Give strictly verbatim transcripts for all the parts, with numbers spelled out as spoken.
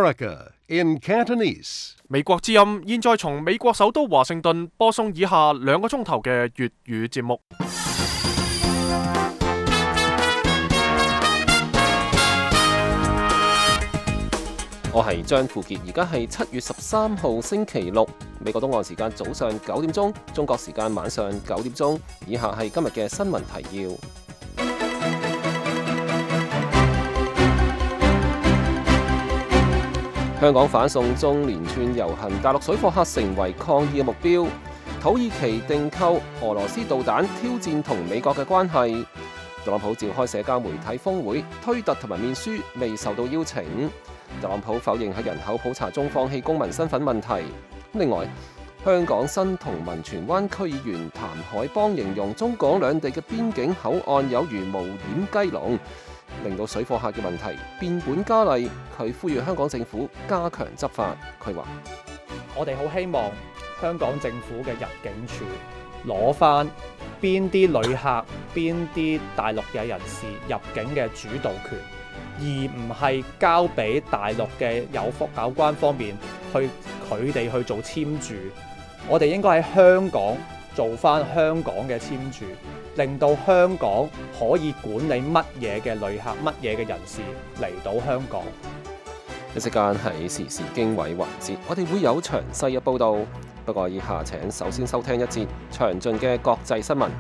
America in Cantonese. 美國之音現在從美國首都華盛頓播送以下兩個鐘頭嘅粵語節目。 我係張富傑，而家係七月十三號星期六，美國東岸時間早上九點鐘，中國時間晚上九點鐘。以下係今日嘅新聞提要。香港反送中連串遊行，大陸水貨客成為抗議嘅目標。土耳其訂購俄羅斯導彈，挑戰同美國嘅關係。特朗普召開社交媒體峰會，推特同埋面書未受到邀請。特朗普否認喺人口普查中放棄公民身份問題。另外，香港新同文荃灣區議員譚海邦形容中港兩地嘅邊境口岸有如無掩雞籠，令到水貨客嘅問題變本加厲。佢呼籲香港政府加強執法。佢話： 我哋好希望香港政府嘅入境處攞翻邊啲旅客、邊啲大陸嘅人士入境嘅主導權，而唔係交俾大陸嘅有福有關方面去佢哋去做簽注。我哋應該喺香港做翻香港嘅簽注，令到香港可以管理乜嘢嘅旅客、乜嘢嘅人士嚟到香港。 一時間係時事經緯環節，我哋會有詳細嘅報導。不過以下請首先收聽一節詳盡嘅國際新聞。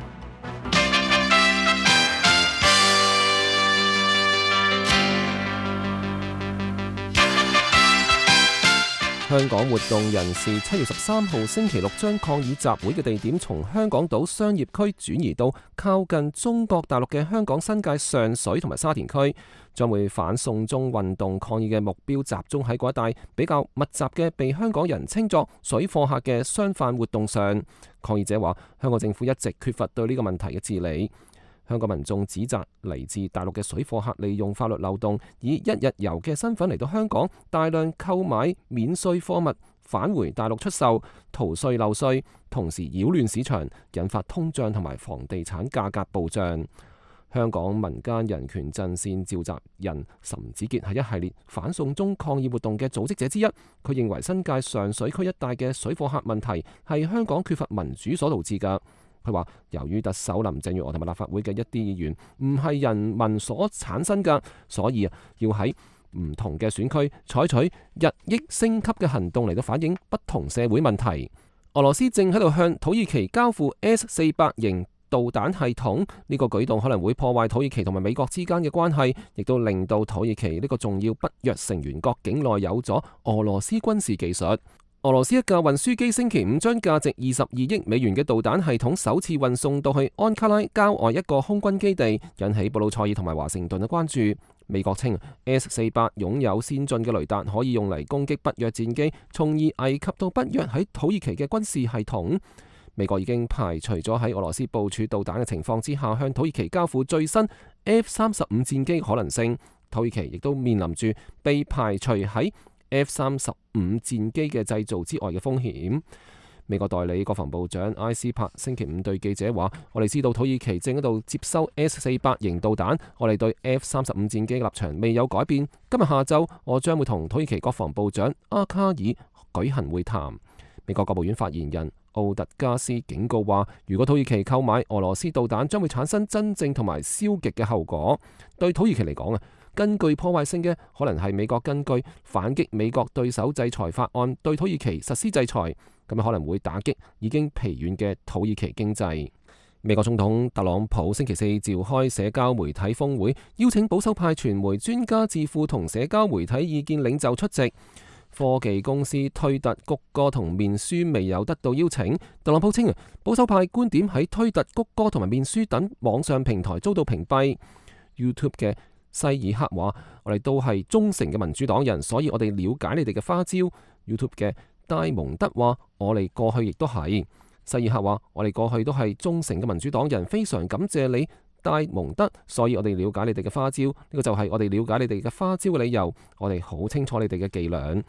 香港活動人士七月十三號星期六將抗議集會嘅地點從香港島商業區轉移到靠近中國大陸嘅香港新界上水同埋沙田區，將會反送中運動抗議嘅目標集中喺嗰一帶比較密集嘅被香港人稱作水貨客嘅商販活動上。抗議者話，香港政府一直缺乏對呢個問題嘅治理。香港民眾指責嚟自大陸嘅水貨客利用法律漏洞，以一日遊嘅身份嚟到香港，大量購買免稅貨物返回大陸出售，逃稅漏稅，同時擾亂市場，引發通脹同埋房地產價格暴漲。香港民間人權陣線召集人岑子傑係一系列反送中抗議活動嘅組織者之一，佢認為新界上水區一帶嘅水貨客問題係香港缺乏民主所導致㗎。佢話：由於特首林鄭月娥同埋立法會嘅一啲議員唔係人民所產生㗎，所以啊要喺唔同嘅選區採取日益升級嘅行動嚟到反映不同社會問題。俄羅斯正喺度向土耳其交付 S 四百型導彈系統，呢個舉動可能會破壞土耳其同埋美國之間嘅關係，亦都令到土耳其呢個重要北約成員國境內有咗俄羅斯軍事技術。俄羅斯一架運輸機星期五將價值二十二億美元嘅導彈系統首次運送到去安卡拉郊外一個空軍基地，引起布魯塞爾同埋華盛頓嘅關注。美國稱 S 四百擁有先進嘅雷達，可以用嚟攻擊北約戰機，從而危及到北約喺土耳其嘅軍事系統。美國已經排除咗喺俄羅斯部署導彈嘅情況之下，向土耳其交付最新 F 三十五戰機可能性。土耳其亦都面臨住被排除喺F 三十五戰機嘅製造之外嘅風險。美國代理國防部長埃斯珀星期五對記者話：我哋知道土耳其正喺度接收 S 四百型導彈，我哋對 F 三十五戰機嘅立場未有改變。今日下晝我將會同土耳其國防部長阿卡爾舉行會談。美國國務院發言人奧特加斯警告話：如果土耳其購買俄羅斯導彈，將會產生真正同埋消極嘅後果。對土耳其嚟講啊，更具破壞性嘅可能係美國根據反擊美國對手制裁法案對土耳其實施制裁，咁可能會打擊已經疲軟嘅土耳其經濟。美國總統特朗普星期四召開社交媒體峰會，邀請保守派傳媒、專家、智庫同社交媒體意見領袖出席。科技公司推特、谷歌同面書未有得到邀請。特朗普稱啊，保守派觀點喺推特、谷歌同埋面書等網上平台遭到屏蔽。YouTube 嘅西爾克話：我哋都係忠誠嘅民主黨人，所以我哋了解你哋嘅花招。YouTube 嘅戴蒙德話：我哋過去亦都係。西爾克話：我哋過去都係忠誠嘅民主黨人，非常感謝你，戴蒙德，所以我哋了解你哋嘅花招。呢個就係我哋了解你哋嘅花招嘅理由。我哋好清楚你哋嘅伎倆。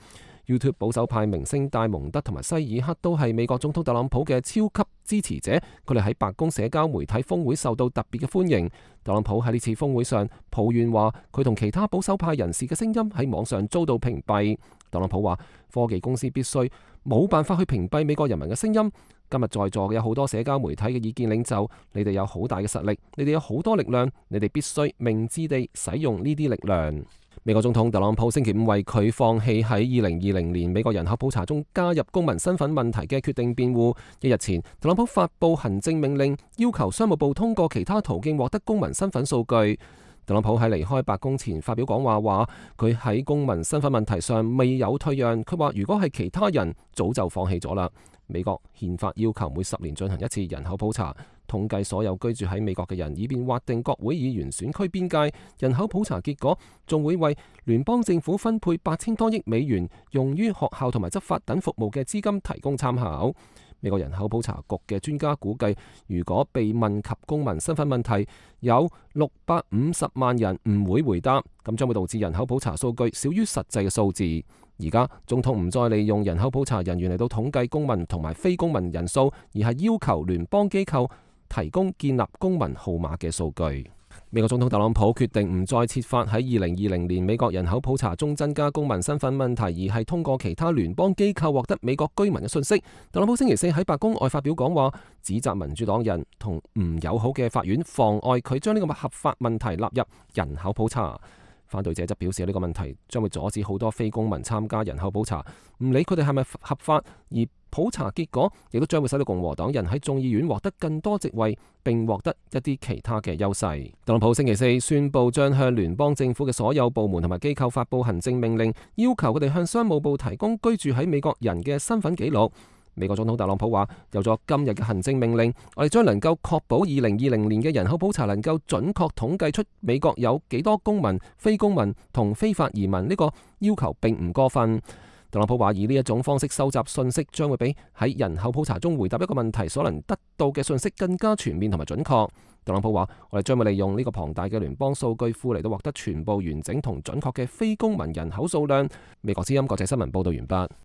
YouTube 保守派明星戴蒙德同埋西爾克都係美國總統特朗普嘅超級支持者，佢哋喺白宮社交媒體峰會受到特別嘅歡迎。特朗普喺呢次峰會上抱怨話，佢同其他保守派人士嘅聲音喺網上遭到屏蔽。特朗普話，科技公司必須冇辦法去屏蔽美國人民嘅聲音。今日在座嘅有好多社交媒體嘅意見領袖，你哋有好大嘅實力，你哋有好多力量，你哋必須明智地使用呢啲力量。美國總統特朗普星期五為佢放棄喺二零二零年美國人口普查中加入公民身份問題嘅決定辯護。一日前，特朗普發布行政命令，要求商務部通過其他途徑獲得公民身份數據。特朗普喺離開白宮前發表講話，話佢喺公民身份問題上未有退讓。佢話如果係其他人，早就放棄咗啦。美國憲法要求每十年進行一次人口普查，統計所有居住喺美國嘅人，以便劃定國會議員選區邊界。人口普查結果仲會為聯邦政府分配八千多億美元，用於學校同埋執法等服務嘅資金提供參考。美國人口普查局嘅專家估計，如果被問及公民身份問題，有六百五十萬人唔會回答，咁將會導致人口普查數據少於實際嘅數字。而家總統唔再利用人口普查人員嚟到統計公民同埋非公民人數，而係要求聯邦機構提供建立公民號碼嘅數據。美國總統特朗普決定唔再設法喺二零二零年美國人口普查中增加公民身份問題，而係通過其他聯邦機構獲得美國居民嘅信息。特朗普星期四喺白宮外發表講話，指責民主黨人同唔友好嘅法院妨礙佢將呢個合法問題納入人口普查。反對者則表示呢個問題將會阻止好多非公民參加人口普查，唔理佢哋係咪合法，而普查結果亦都將會使到共和黨人喺眾議院獲得更多席位，並獲得一啲其他嘅優勢。特朗普星期四宣布將向聯邦政府嘅所有部門同埋機構發布行政命令，要求佢哋向商務部提供居住喺美國人嘅身份記錄。美國總統特朗普話，有咗今日嘅行政命令，我哋將能夠確保二零二零年嘅人口普查能夠準確統計出美國有幾多公民、非公民同非法移民。呢個要求並唔過分。特朗普話，以呢一種方式收集信息，將會比喺人口普查中回答一個問題所能得到嘅信息更加全面同埋準確。特朗普話，我哋將會利用呢個龐大嘅聯邦數據庫嚟到獲得全部完整同準確嘅非公民人口數量。美國之音國際新聞報道完畢。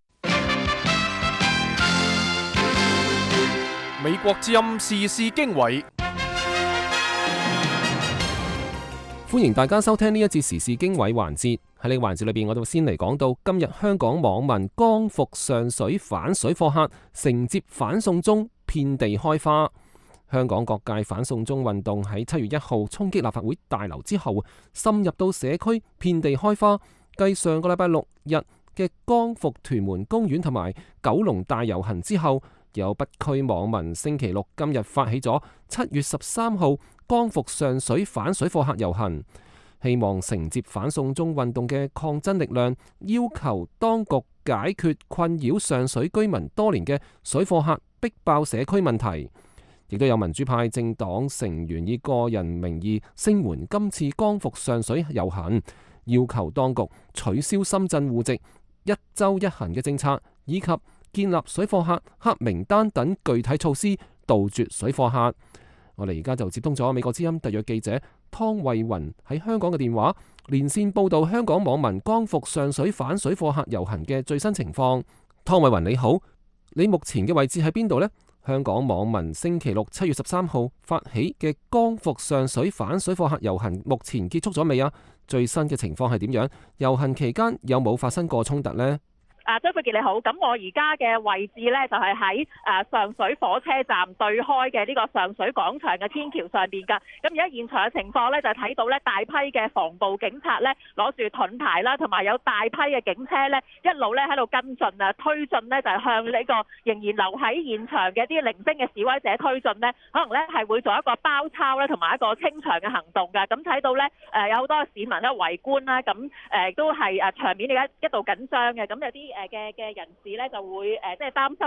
美國之音時事經緯， 歡迎大家收聽呢一節時事經緯環節。喺呢個環節裏邊，我哋先嚟講到今日香港網民光復上水反水貨客，承接反送中遍地開花。香港各界反送中運動喺七月一號衝擊立法會大樓之後，深入到社區遍地開花。繼上個禮拜六日嘅光復屯門公園同埋九龍大遊行之後，有北區網民星期六今日發起咗七月十三號光復上水反水貨客遊行，希望承接反送中運動嘅抗爭力量，要求當局解決困擾上水居民多年嘅水貨客逼爆社區問題。亦都有民主派政黨成員以個人名義聲援今次光復上水遊行，要求當局取消深圳戶籍一周一行嘅政策，以及建立水貨客黑名單等具體措施，杜絕水貨客。我哋而家就接通咗美國之音特約記者湯慧雲喺香港嘅電話，連線報道香港網民光復上水反水貨客遊行嘅最新情況。湯慧雲你好，你目前嘅位置喺邊度呢？香港網民星期六七月十三號發起嘅光復上水反水貨客遊行，目前結束咗未啊？最新嘅情況係點樣？遊行期間有冇發生過衝突呢？ 啊，張佩傑你好，咁我而家嘅位置呢，就係喺誒上水火車站對開嘅呢個上水廣場嘅天橋上邊㗎。咁而家現場嘅情況呢，就睇到呢大批嘅防暴警察呢攞住盾牌啦，同埋有大批嘅警車呢一路呢喺度跟進啊，推進呢就係向呢個仍然留喺現場嘅一啲零星嘅示威者推進呢，可能呢係會做一個包抄呢同埋一個清場嘅行動㗎。咁睇到呢誒有好多市民呢圍觀啦，咁誒都係誒場面而家一度緊張嘅，咁有啲誒嘅嘅人士咧就會誒即係擔心咧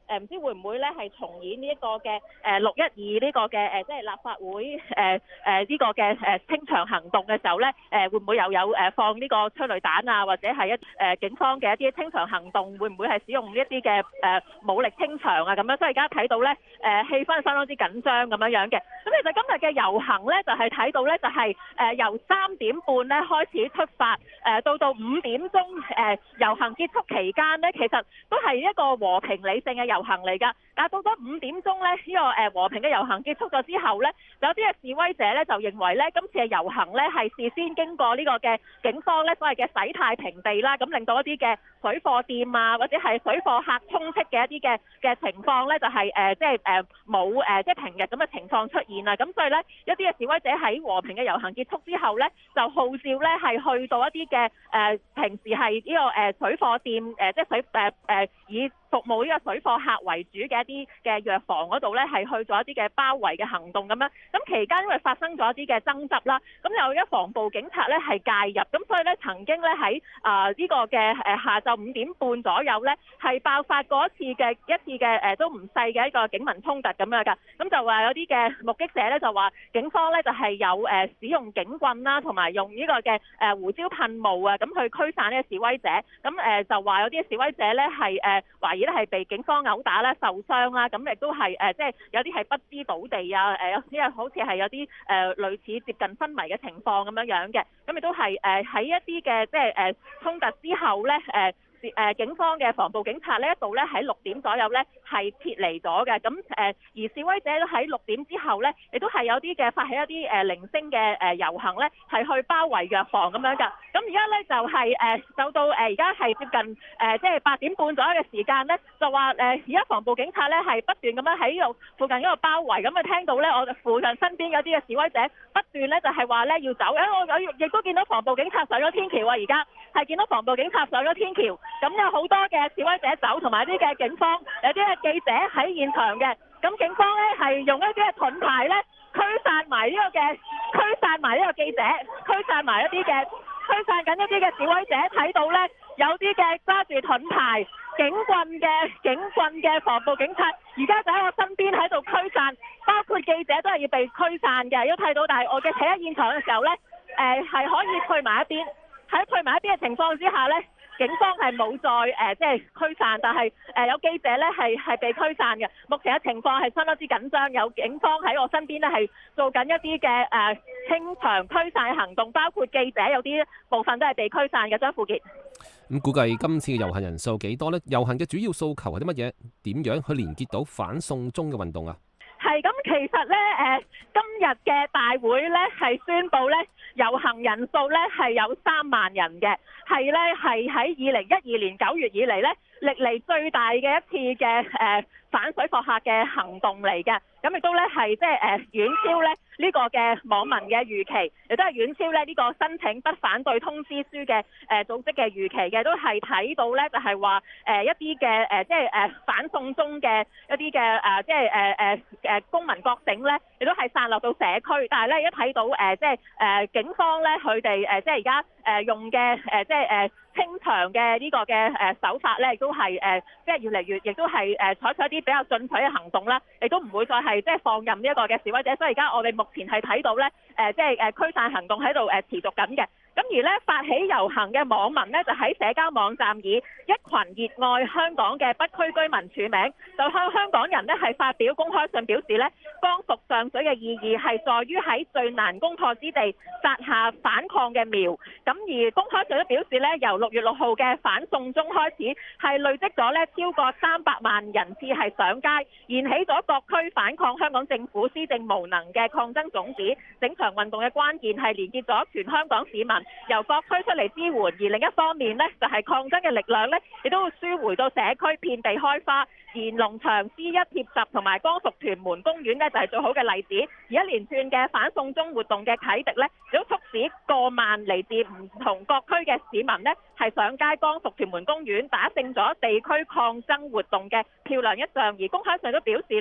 誒唔知會唔會咧係重演呢一個嘅誒六一二呢個嘅誒即係立法會誒誒呢個嘅誒清場行動嘅時候咧，誒會唔會又有誒放呢個催淚彈啊，或者係一誒警方嘅一啲清場行動會唔會係使用呢一啲嘅誒武力清場啊咁樣？所以而家睇到咧誒氣氛相當之緊張咁樣樣嘅。咁其實今日嘅遊行咧就係睇到咧就係誒由三點半咧開始出發，誒到到五點鐘誒遊行結束期間咧，其實都係一個和平理性嘅遊行嚟㗎。但係到咗五點鐘咧，呢個誒和平嘅遊行結束咗之後咧，有啲嘅示威者咧就認為咧今次嘅遊行咧係事先經過呢個嘅警方咧所謂嘅洗太平地啦，咁令到一啲嘅水貨店啊或者係水貨客充斥嘅一啲嘅嘅情況咧就係誒即係誒冇誒即係平日咁嘅情況出現啊。咁所以咧一啲嘅示威者喺和平嘅遊行結束之後咧，就號召咧係去到一啲嘅誒平時係呢個誒水貨店誒即係水誒誒以服務呢個水貨客為主嘅一啲嘅藥房嗰度咧，係去做一啲嘅包圍嘅行動咁樣。咁期間因為發生咗一啲嘅爭執啦，咁有一防暴警察咧係介入，咁所以咧曾經咧喺啊呢個嘅誒下晝五點半左右咧係爆發過一次嘅一次嘅誒都唔細嘅一個警民衝突咁樣㗎。咁就話有啲嘅目擊者咧就話警方咧就係有誒使用警棍啦，同埋用呢個嘅誒胡椒噴霧啊，咁去驅散呢個示威者。咁誒就話有啲示威者咧係誒懷疑咧係被警方毆打啦、受傷啦，咁亦都係誒即係有啲係不知倒地啊，誒有啲係好似係有啲誒類似接近昏迷嘅情況咁樣樣嘅。咁亦都係誒喺一啲嘅即係誒衝突之後咧誒。誒警方嘅防暴警察呢一度咧喺六點左右咧係撤離咗嘅，咁誒而示威者喺六點之後咧，亦都係有啲嘅發起一啲誒零星嘅誒遊行咧，係去包圍藥房咁樣㗎。咁而家咧就係誒走到誒而家係接近誒即係八點半左右嘅時間咧，就話誒而家防暴警察咧係不斷咁樣喺呢度附近嗰度包圍，咁啊聽到咧我哋附近身邊有啲嘅示威者不斷咧就係話咧要走，因為我我亦都見到防暴警察上咗天橋啊，而家係見到防暴警察上咗天橋。咁有好多嘅示威者走，同埋啲嘅警方，有啲嘅記者喺現場嘅。咁警方咧係用一啲嘅盾牌咧驅散埋呢個嘅驅散埋呢個記者，驅散埋一啲嘅驅散緊一啲嘅示威者。睇到咧有啲嘅揸住盾牌、警棍嘅警棍嘅防暴警察，而家就喺我身邊喺度驅散，包括記者都係要被驅散嘅。如果睇到，但係我嘅企喺現場嘅時候咧，誒、呃、係可以退埋一邊。喺退埋一邊嘅情況之下咧，警方係冇再誒即係驅散，但係誒、呃、有記者咧係係被驅散嘅。目前嘅情況係相當之緊張，有警方喺我身邊咧係做緊一啲嘅誒清場驅散行動，包括記者有啲部分都係被驅散嘅。張富傑， 咁估計今次嘅遊行人數幾多呢？遊行嘅主要訴求係啲乜嘢？點樣去連結到反送中嘅運動啊？ 係咁，其實咧誒、呃，今日嘅大會咧係宣布咧遊行人數咧係有三萬人嘅，係咧係喺二零一二年九月以嚟咧歷嚟最大嘅一次嘅誒、呃、反水貨客嘅行動嚟嘅。咁亦都咧係即係誒遠超咧呢個嘅網民嘅預期，亦都係遠超咧呢個申請不反對通知書嘅誒組織嘅預期嘅，都係睇到咧就係話誒一啲嘅誒即係誒反送中嘅一啲嘅誒即係誒誒誒公民覺醒咧，亦都係散落到社區。但係咧一睇到誒即係誒警方咧佢哋誒即係而家誒用嘅誒即係誒清場嘅呢個嘅誒手法咧，亦都係誒即係越嚟越，亦都係誒採取一啲比較進取嘅行動啦，亦都唔會再係即係放任呢一個嘅示威者。所以而家我哋目前係睇到咧誒即係誒驅散行動喺度誒持續緊嘅。咁而咧發起遊行嘅網民咧，就喺社交網站以一群熱愛香港嘅北區居民署名，就向香港人咧係發表公開信，表示咧光復上水嘅意義係在於喺最難攻破之地撒下反抗嘅苗。咁而公開信都表示咧，由六月六號嘅反送中開始，係累積咗咧超過三百萬人次係上街，燃起咗各區反抗香港政府施政無能嘅抗爭種子。整場運動嘅關鍵係連結咗全香港市民，由各區出嚟支援。而另一方面呢，就係抗爭嘅力量呢，亦都會輸回到社區，遍地開花。連儂牆 C 一貼十同埋光復屯門公園呢，就係最好嘅例子。而一連串嘅反送中活動嘅啟迪呢，亦都促使過萬嚟自唔同各區嘅市民呢，係上街光復屯門公園，打勝咗地區抗爭活動嘅漂亮一仗。而公開上都表示呢，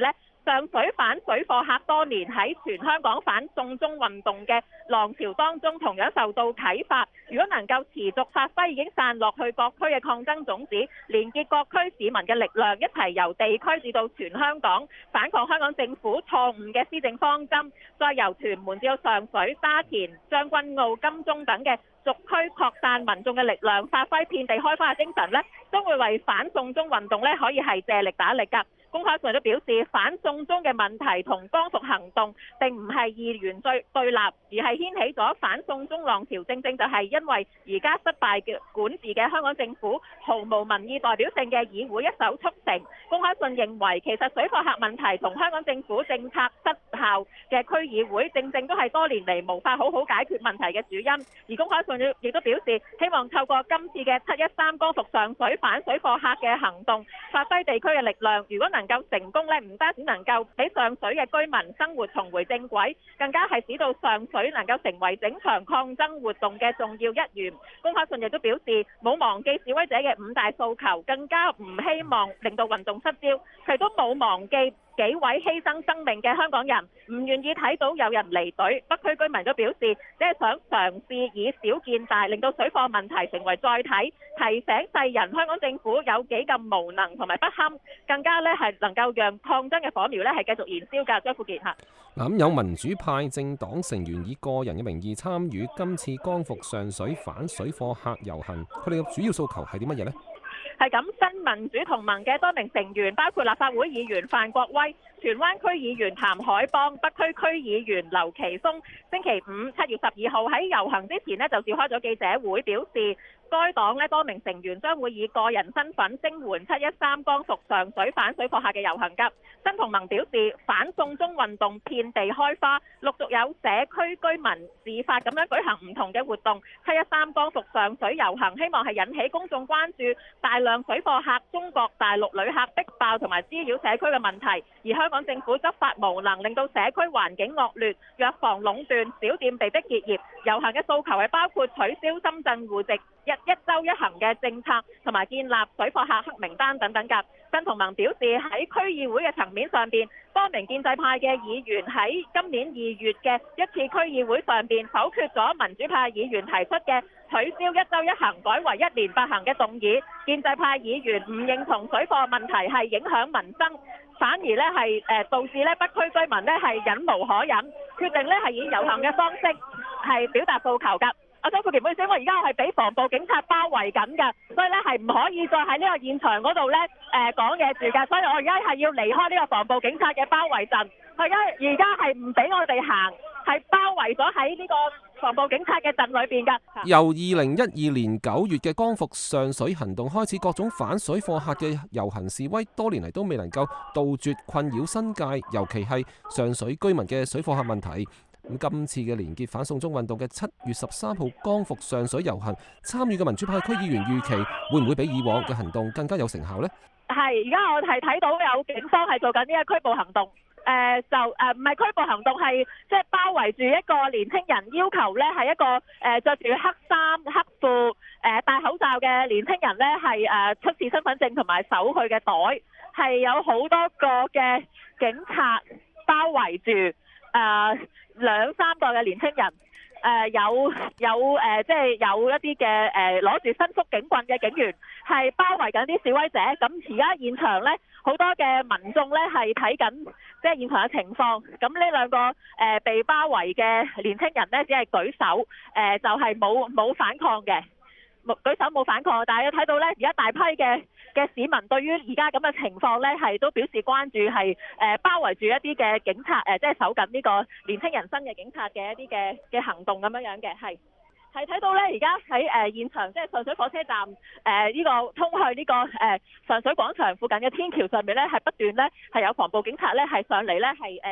上水反水貨客多年喺全香港反送中運動嘅浪潮當中，同樣受到啟發。如果能夠持續發揮已經散落去各區嘅抗爭種子，連結各區市民嘅力量，一齊由地區至到全香港反抗香港政府錯誤嘅施政方針，再由屯門至到上水、沙田、將軍澳、金鐘等嘅逐區擴散民眾嘅力量，發揮遍地開花嘅精神呢，都會為反送中運動呢可以係借力打力㗎。公開信都表示，反送中嘅問題同光復行動並唔係二元對對立，而係掀起咗反送中浪潮。正正就係因為而家失敗嘅管治嘅香港政府毫無民意代表性嘅議會一手促成。公開信認為，其實水貨客問題同香港政府政策失效嘅區議會，正正都係多年嚟無法好好解決問題嘅主因。而公開信亦都表示，希望透過今次嘅七一三光復上水反水貨客嘅行動，發揮地區嘅力量。如果能夠成功咧，唔單止能夠俾上水嘅居民生活重回正軌，更加係使到上水能夠成為整場抗爭活動嘅重要一員。公開信亦都表示，冇忘記示威者嘅五大訴求，更加唔希望令到運動失焦。佢都冇忘記幾位犧牲生命嘅香港人，唔願意睇到有人離隊。北區居民都表示，只係想嘗試以小見大，令到水貨問題成為載體，提醒世人香港政府有幾咁無能同埋不堪，更加咧係能夠讓抗爭嘅火苗咧係繼續燃燒㗎。張富傑嚇。 嗱，咁有民主派政黨成員以個人嘅名義參與今次光復上水反水貨客遊行，佢哋嘅主要訴求係啲乜嘢呢？ 係咁，新民主同盟嘅多名成員，包括立法會議員范國威、荃灣區議員譚海邦、北區區議員劉其松，星期五七月十二號喺遊行之前呢，就召開咗記者會，表示該黨呢多名成員將會以個人身份聲援七一三光復上水反水貨客嘅遊行㗎。新同盟表示，反送中運動遍地開花，陸續有社區居民自發咁樣舉行唔同嘅活動。七一三光復上水遊行，希望係引起公眾關注大量水貨客、中國大陸旅客逼爆同埋滋擾社區嘅問題，而香港政府執法無能，令到社區環境惡劣，藥房壟斷，小店被逼結業。遊行嘅訴求係包括取消深圳戶籍一一週一行嘅政策，同埋建立水貨客黑名單等等㗎。新同盟表示，喺區議會嘅層面上邊，多名建制派嘅議員喺今年二月嘅一次區議會上邊否決咗民主派議員提出嘅取消一週一行改為一年八行嘅動議。建制派議員唔認同水貨問題係影響民生，反而咧係誒導致咧北區居民咧係忍無可忍，決定咧係以遊行嘅方式係表達訴求㗎。阿張富傑，唔好意思，我而家係俾防暴警察包圍緊㗎，所以咧係唔可以再喺呢個現場嗰度咧誒講嘢住㗎，所以我而家係要離開呢個防暴警察嘅包圍陣。佢而家而家係唔俾我哋行，係包圍咗喺呢個防暴警察嘅陣裏邊㗎。 由二零一二年九月嘅光復上水行動開始，各種反水貨客嘅遊行示威，多年嚟都未能夠杜絕困擾新界，尤其係上水居民嘅水貨客問題。咁今次嘅連結反送中運動嘅七月十三號光復上水遊行，參與嘅民主派區議員預期會唔會比以往嘅行動更加有成效呢？ 係，而家我係睇到有警方係做緊呢個拘捕行動。誒、呃、就誒唔係拘捕行動，係即係包圍住一個年輕人，要求咧係一個誒著住黑衫黑褲誒、呃、戴口罩嘅年輕人咧係誒出示身份證同埋搜佢嘅袋，係有好多個嘅警察包圍住誒、呃、兩三個嘅年輕人。誒、呃、有有誒、呃、即係有一啲嘅誒攞住伸縮警棍嘅警員係包圍緊啲示威者。咁而家現場咧好多嘅民眾咧係睇緊即係現場嘅情況。咁呢兩個誒、呃、被包圍嘅年輕人咧只係舉手，誒、呃、就係冇冇反抗嘅，冇舉手冇反抗。但係睇到咧而家大批嘅嘅市民對於而家咁嘅情況咧係都表示關注，係誒、呃、包圍住一啲嘅警察誒、呃，即係守緊呢個年輕人生嘅警察嘅一啲嘅嘅行動咁樣樣嘅，係係睇到咧而家喺誒現場即係上水火車站誒呢、呃這個通去呢、這個誒、呃、上水廣場附近嘅天橋上面咧係不斷咧係有防暴警察咧係上嚟咧係誒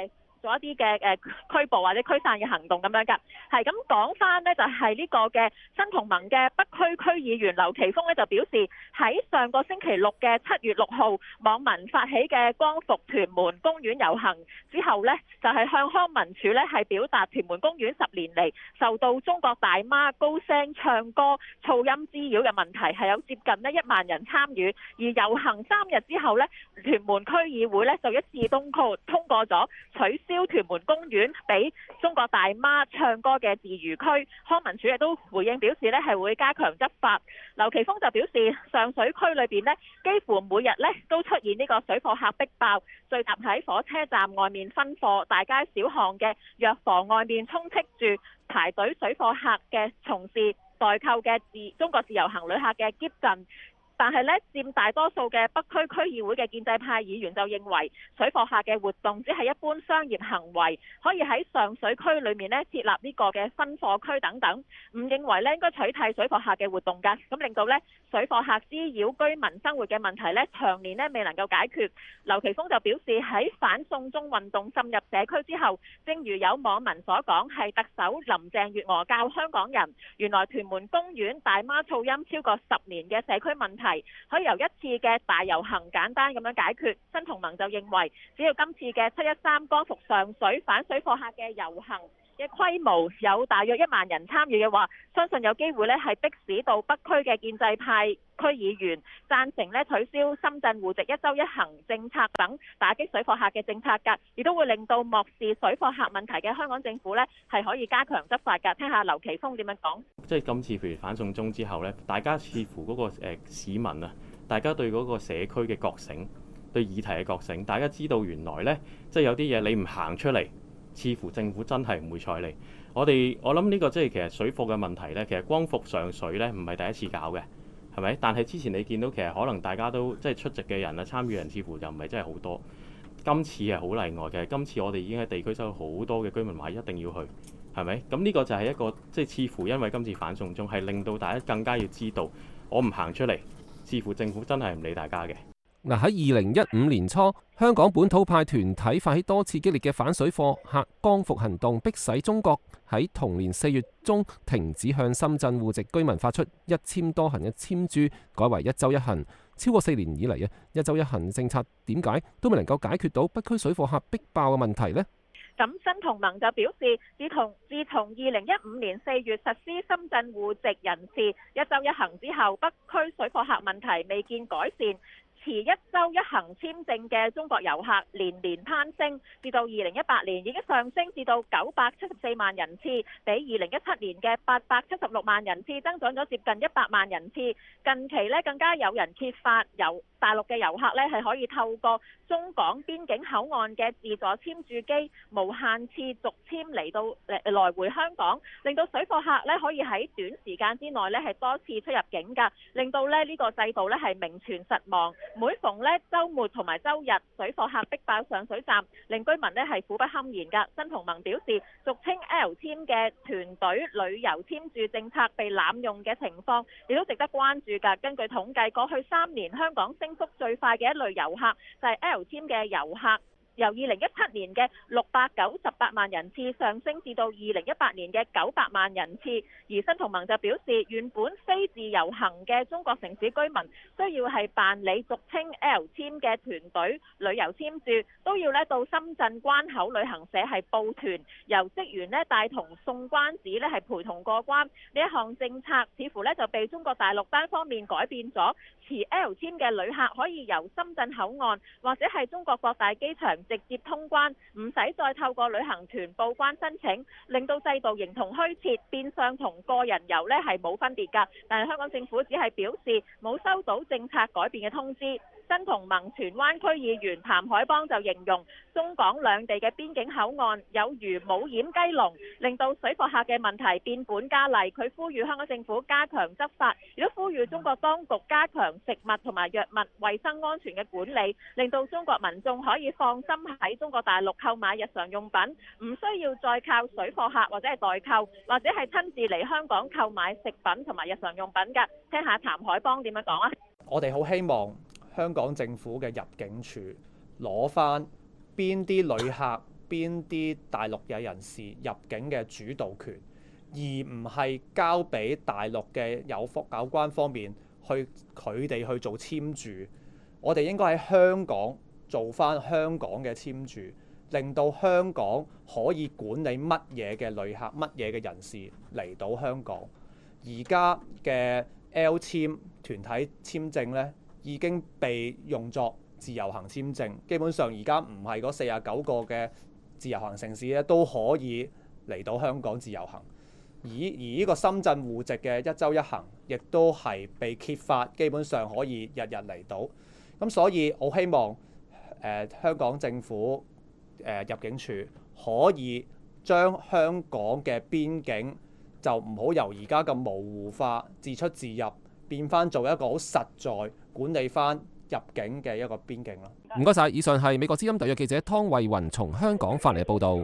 咗一啲嘅誒拘捕或者驅散嘅行動咁樣㗎。係咁講翻呢，就係呢個嘅新同盟嘅北區區議員劉奇峰呢，就表示喺上個星期六嘅七月六號，網民發起嘅光復屯門公園遊行之後呢，就係向康文署呢係表達屯門公園十年嚟受到中國大媽高聲唱歌噪音滋擾嘅問題，係有接近呢一萬人參與。而遊行三日之後呢，屯門區議會呢就一致通過通過咗取消屯門公園俾中國大媽唱歌嘅自娛區。康文署亦都回應表示呢係會加強執法。劉奇峰就表示，上水區裏邊呢幾乎每日呢都出現呢個水貨客逼爆，聚集喺火車站外面分貨、大街小巷嘅藥房外面充斥住排隊水貨客嘅從事代購嘅自中國自由行旅客嘅篋陣。但係咧，佔大多數嘅北區區議會嘅建制派議員就認為，水貨客嘅活動只係一般商業行為，可以喺上水區裏面咧設立呢個嘅分貨區等等，唔認為咧應該取締水貨客嘅活動㗎，咁令到咧水貨客滋擾居民生活嘅問題咧長年咧未能夠解決。劉奇峰就表示，喺反送中運動滲入社區之後，正如有網民所講，係特首林鄭月娥教香港人，原來屯門公園大媽噪音超過十年嘅社區問題可以由一次嘅大遊行簡單咁樣解決。新同盟就認為，只要今次嘅七一三光復上水反水貨客嘅遊行嘅規模有大約一萬人參與嘅話，相信有機會咧係迫使到北區嘅建制派區議員贊成咧取消深圳戶籍一周一行政策等打擊水貨客嘅政策㗎，亦都會令到漠視水貨客問題嘅香港政府咧係可以加強執法㗎。聽下劉奇峰點樣講。 即係今次譬如反送中之後咧，大家似乎嗰個誒市民啊，大家對嗰個社區嘅覺醒，對議題嘅覺醒，大家知道原來咧即係有啲嘢你唔行出嚟，似乎政府真係唔會睬你。我哋我諗呢個即係其實水貨嘅問題咧，其實光復上水咧唔係第一次搞嘅，係咪？但係之前你見到其實可能大家都即係出席嘅人啊、參與人似乎就唔係真係好多。今次係好例外嘅，今次我哋已經喺地區收到好多嘅居民話一定要去，係咪？咁呢個就係一個即係似乎因為今次反送中係令到大家更加要知道，我唔行出嚟，似乎政府真係唔理大家嘅。 嗱，喺二零一五年初，香港本土派團體發起多次激烈嘅反水貨客光復行動，迫使中國喺同年四月中停止向深圳戶籍居民發出一簽多行嘅簽注，改為一周一行。超過四年以嚟啊，一周一行政策點解都未能夠解決到北區水貨客逼爆嘅問題呢？ 咁新同盟就表示，自從自從二零一五年四月實施深圳戶籍人士一周一行之後，北區水貨客問題未見改善。持一周一行簽證嘅中國遊客年年攀升，至到二零一八年已經上升至到九百七十四萬人次，比二零一七年嘅八百七十六萬人次增長咗接近一百萬人次。近期呢，更加有人揭發由大陸嘅遊客呢係可以透過中港邊境口岸嘅自助簽注機無限次續簽嚟到來回香港，令到水貨客呢可以喺短時間之內呢係多次出入境㗎，令到呢呢個制度呢係名存實亡。每逢呢週末同埋週日，水貨客逼爆上水站，令居民呢係苦不堪言㗎。新同盟表示，俗稱 L 簽嘅團隊旅遊簽注政策被濫用嘅情況，亦都值得關注㗎。根據統計，過去三年香港升幅最快嘅一類遊客就係 L 簽嘅遊客。由二零一七年嘅六百九十八萬人次上升至到二零一八年嘅九百萬人次，而新同盟就表示，原本非自由行嘅中國城市居民需要係辦理俗稱 L 簽嘅團隊旅遊簽注，都要咧到深圳關口旅行社係報團，由職員咧帶同送關紙咧係陪同過關。呢一項政策似乎咧就被中國大陸單方面改變咗，持 L 簽嘅旅客可以由深圳口岸或者係中國各大機場直接通關，唔使再透過旅行團報關申請，令到制度形同虛設，變相同個人遊呢係冇分別㗎。但係香港政府只係表示冇收到政策改變嘅通知。新同盟荃灣區議員譚海邦就形容中港兩地嘅邊境口岸有如冇掩雞籠，令到水貨客嘅問題變本加厲。佢呼籲香港政府加強執法，亦都呼籲中國當局加強食物同埋藥物衛生安全嘅管理，令到中國民眾可以放心喺中國大陸購買日常用品，唔需要再靠水貨客或者係代購，或者係親自嚟香港購買食品同埋日常用品㗎。聽下譚海邦點樣講啊！ 我哋好希望香港政府嘅入境處攞翻邊啲旅客、邊邊啲大陸嘅人士入境嘅主導權，而唔係交俾大陸嘅有方有關方面去佢哋去做簽注。我哋應該喺香港做翻香港嘅簽注，令到香港可以管理乜嘢嘅旅客、乜嘢嘅人士嚟到香港。而家嘅 L 簽團體簽證咧，已經被用作自由行簽證，基本上而家唔係嗰四十九個嘅自由行城市咧都可以嚟到香港自由行。而而呢個深圳戶籍嘅一週一行，亦都係被揭發，基本上可以日日嚟到。咁所以我希望誒、呃、香港政府誒、呃、入境處可以將香港嘅邊境就唔好由而家咁模糊化、自出自入，變翻做一個好實在管理翻入境嘅一個邊境咯。 唔該晒，以上係美國之音特約記者湯慧雲從香港發嚟嘅報導。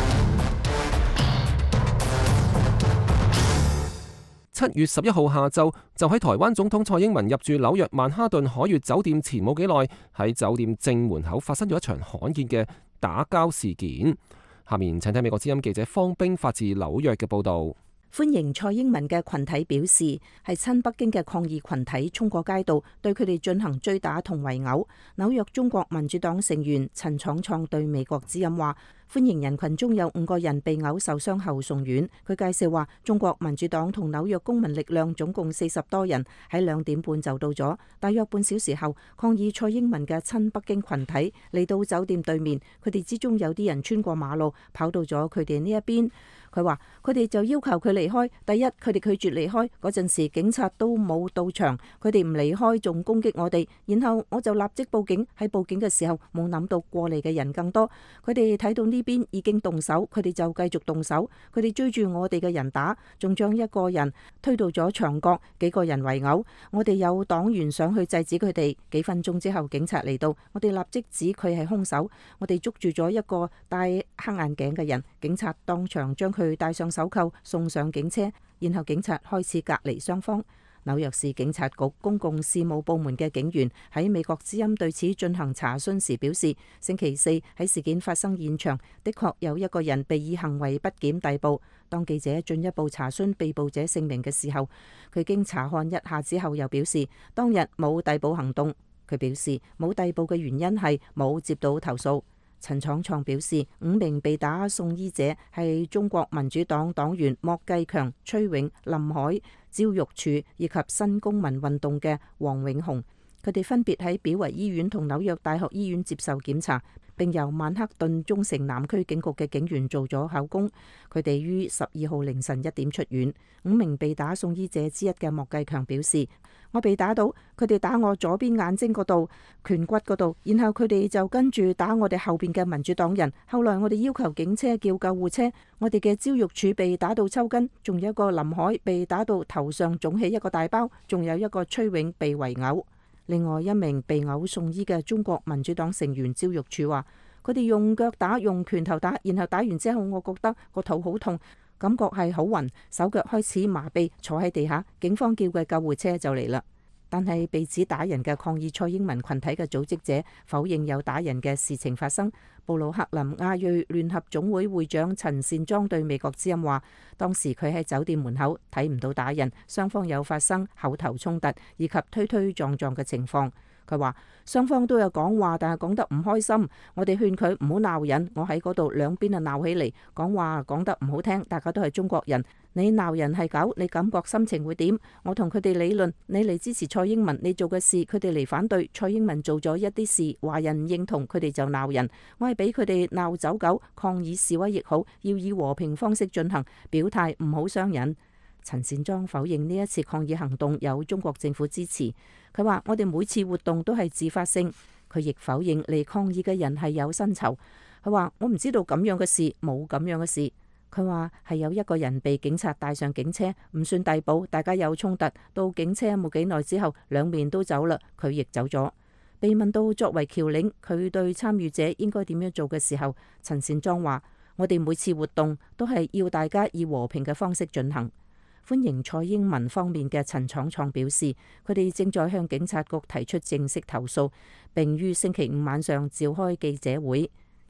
七月十一號下晝，就喺台灣總統蔡英文入住紐約曼哈頓海悅酒店前冇幾耐，喺酒店正門口發生咗一場罕見嘅打交事件。下面請聽美國之音記者方冰發自紐約嘅報導。 歡迎蔡英文嘅群體表示，係親北京嘅抗議群體衝過街道，對佢哋進行追打同圍毆。紐約中國民主黨成員陳闖闖對美國之音話，歡迎人群中有五個人被毆受傷後送院。佢介紹話，中國民主黨同紐約公民力量總共四十多人喺兩點半就到咗，大約半小時後，抗議蔡英文嘅親北京群體嚟到酒店對面，佢哋之中有啲人穿過馬路跑到咗佢哋呢一邊。佢話佢哋就要求佢離開，第一佢哋拒絕離開嗰陣時，警察都冇到場，佢哋唔離開仲攻擊我哋，然後我就立即報警。喺報警嘅時候冇諗到過嚟嘅人更多，佢哋睇到呢邊已經動手，佢哋就繼續動手，佢哋追住我哋嘅人打，仲將一個人推到咗牆角，幾個人圍毆，我哋有黨員想去制止佢哋。幾分鐘之後警察嚟到，我哋立即指佢係兇手，我哋捉住咗一個戴黑眼鏡嘅人，警察當場將佢戴上手銬送上警車，然後警察開始隔離雙方。紐約市警察局公共事務部門嘅警員喺美國之音對此進行查詢時表示，星期四喺事件發生現場的確有一個人被以行為不檢逮捕。當記者進一步查詢被捕者姓名嘅時候，佢經查看一下之後又表示，當日冇逮捕行動。佢表示冇逮捕嘅原因係冇接到投訴。陳闖闖表示，五名被打送醫者係中國民主黨黨員莫繼強、崔永、林海、焦玉柱以及新公民運動嘅黃永雄，佢哋分別喺比維醫院同紐約大學醫院接受檢查，並由曼克頓中城南區警局嘅警員做咗口供。佢哋於十二號凌晨一點出院。五名被打送醫者之一嘅莫繼強表示，我被打到，佢哋打我左邊眼睛嗰度、顴骨嗰度，然後佢哋就跟住打我哋後邊嘅民主黨人。後來我哋要求警車叫救護車，我哋嘅焦玉柱被打到抽筋，仲有一個林海被打到頭上腫起一個大包，仲有一個崔永被圍毆。另外一名被毆送醫嘅中國民主黨成員焦玉柱話，佢哋用腳打、用拳頭打，然後打完之後，我覺得個肚好痛，感覺係好暈，手腳開始麻痹，坐喺地下。警方叫嘅救護車就嚟啦。但係被指打人嘅抗議蔡英文群體嘅組織者否認有打人嘅事情發生。布魯克林亞裔聯合總會會長陳善莊對美國之音話，當時佢喺酒店門口睇唔到打人，雙方有發生口頭衝突以及推推撞撞嘅情況。佢話雙方都有講話，但係講得唔開心。我哋勸佢唔好鬧人，我喺嗰度兩邊啊鬧起嚟，講話講得唔好聽。大家都係中國人，你鬧人係狗，你感覺心情會點？我同佢哋理論，你嚟支持蔡英文，你做嘅事，佢哋嚟反對。蔡英文做咗一啲事，華人唔認同，佢哋就鬧人。我係俾佢哋鬧走狗，抗議示威亦好，要以和平方式進行，表態唔好傷人。陳善莊否認呢一次抗議行動有中國政府支持。佢話我哋每次活動都係自發性。佢亦否認嚟抗議嘅人係有薪酬。佢話我唔知道咁樣嘅事，冇咁樣嘅事。佢話係有一個人被警察帶上警車，唔算逮捕，大家有衝突，到警車冇幾耐之後，兩面都走啦，佢亦走咗。被問到作為僑領，佢對參與者應該點樣做嘅時候，陳善莊話我哋每次活動都係要大家以和平嘅方式進行。歡迎蔡英文方面嘅陳闖闖表示，佢哋正在向警察局提出正式投訴，並於星期五晚上召開記者會。